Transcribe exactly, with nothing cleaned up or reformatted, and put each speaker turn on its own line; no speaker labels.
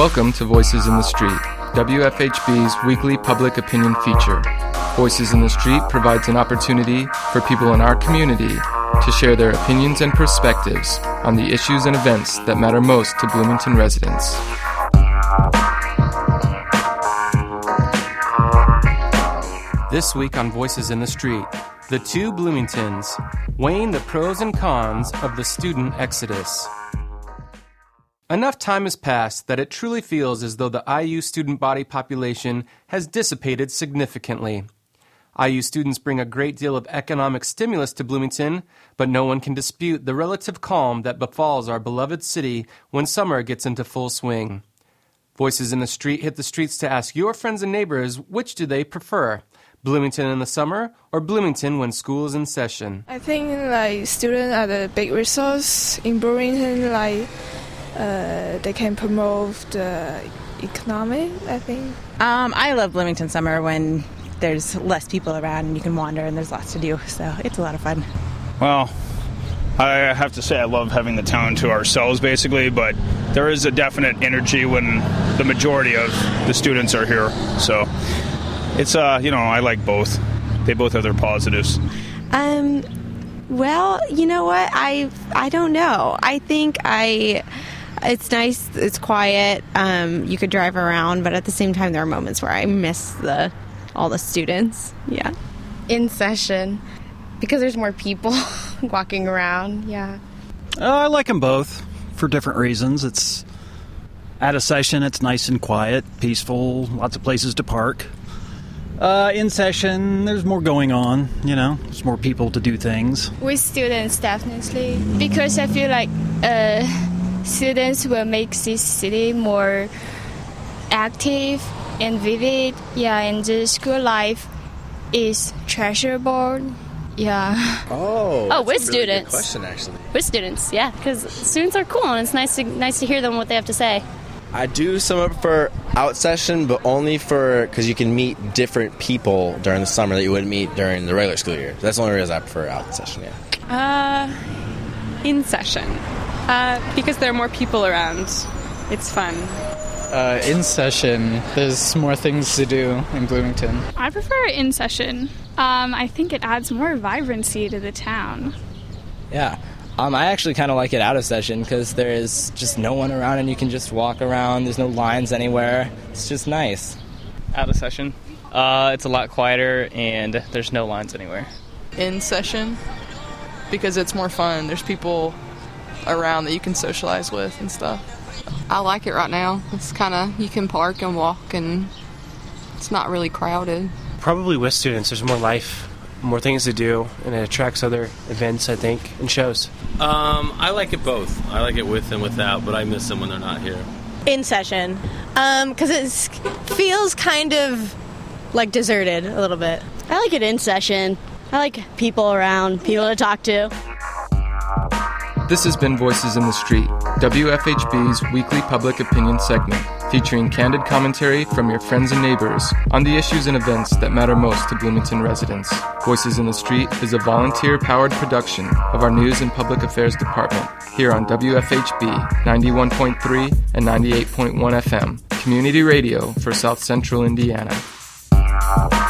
Welcome to Voices in the Street, W F H B's weekly public opinion feature. Voices in the Street provides an opportunity for people in our community to share their opinions and perspectives on the issues and events that matter most to Bloomington residents. This week on Voices in the Street, the two Bloomingtons weighing the pros and cons of the student exodus. Enough time has passed that it truly feels as though the I U student body population has dissipated significantly. I U students bring a great deal of economic stimulus to Bloomington, but no one can dispute the relative calm that befalls our beloved city when summer gets into full swing. Voices in the Street hit the streets to ask your friends and neighbors which do they prefer, Bloomington in the summer or Bloomington when school is in session.
I think like students are the big resource in Bloomington, like uh, they can promote the economy, I think.
Um, I love Bloomington summer when there's less people around and you can wander and there's lots to do, so it's a lot of fun.
Well, I have to say I love having the town to ourselves basically, but there is a definite energy when the majority of the students are here, so it's, uh, you know, I like both. They both have their positives.
Um, well, you know what? I I don't know. I think I... It's nice. It's quiet. Um, you could drive around, but at the same time, there are moments where I miss the all the students. Yeah.
In session, because there's more people walking around. Yeah.
Uh, I like them both for different reasons. It's out of session. It's nice and quiet, peaceful. Lots of places to park. Uh, in session, there's more going on. You know, there's more people to do things.
With students, definitely, because I feel like. Uh, Students will make this city more active and vivid. Yeah, and the school life is treasurable. Yeah.
Oh,
oh, with
a really
students.
Good question, actually.
With students, yeah, because students are cool and it's nice to nice to hear them what they have to say.
I do somewhat prefer out session, but only for because you can meet different people during the summer that you wouldn't meet during the regular school year. That's the only reason I prefer out session.
Uh,
Yeah.
in session. Uh, because there are more people around. It's fun.
Uh, in session, there's more things to do in Bloomington.
I prefer in session. Um, I think it adds more vibrancy to the town.
Yeah. Um, I actually kind of like it out of session because there is just no one around and you can just walk around. There's no lines anywhere. It's just nice.
Out of session. Uh, it's a lot quieter and there's no lines anywhere.
In session, because it's more fun. There's people around that you can socialize with and stuff.
I like it right now. It's kind of, you can park and walk and it's not really crowded.
Probably with students. There's more life, more things to do, and it attracts other events, I think, and shows.
Um, I like it both. I like it with and without, but I miss them when they're not here.
In session. Um, because it feels kind of like deserted a little bit.
I like it in session. I like people around, people to talk to.
This has been Voices in the Street, W F H B's weekly public opinion segment, featuring candid commentary from your friends and neighbors on the issues and events that matter most to Bloomington residents. Voices in the Street is a volunteer-powered production of our News and Public Affairs Department here on W F H B ninety-one point three and ninety-eight point one F M, community radio for South Central Indiana.